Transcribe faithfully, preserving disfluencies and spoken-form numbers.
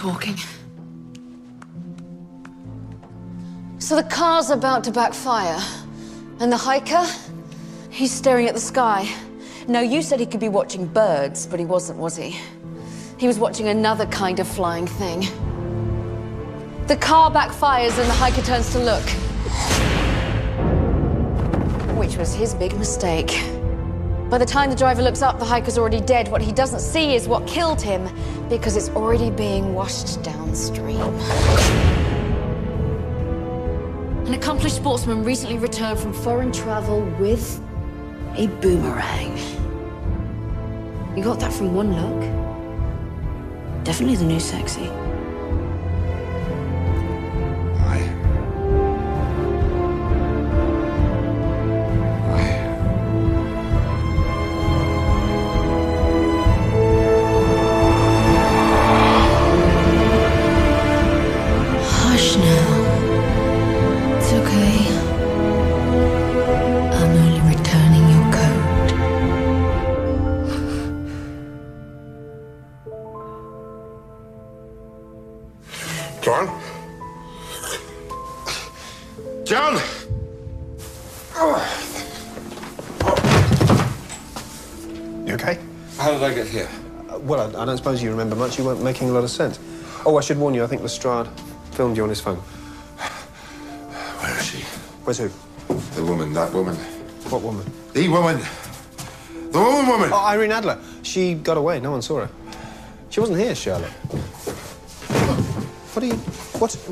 talking. So the car's about to backfire, and the hiker, he's staring at the sky. Now, you said he could be watching birds, but he wasn't, was he? He was watching another kind of flying thing. The car backfires and the hiker turns to look. Which was his big mistake. By the time the driver looks up, the hiker's already dead. What he doesn't see is what killed him, because it's already being washed downstream. An accomplished sportsman recently returned from foreign travel with a boomerang. You got that from one look? Definitely the new sexy. Hush now. It's okay. I'm only returning your code. John? John! You okay? How did I get here? Uh, well, I, I don't suppose you remember much. You weren't making a lot of sense. Oh, I should warn you, I think Lestrade filmed you on his phone. Where is she? Where's who? The woman, that woman. What woman? The woman. The woman woman! Oh, Irene Adler. She got away. No one saw her. She wasn't here, Charlotte. What are you... What...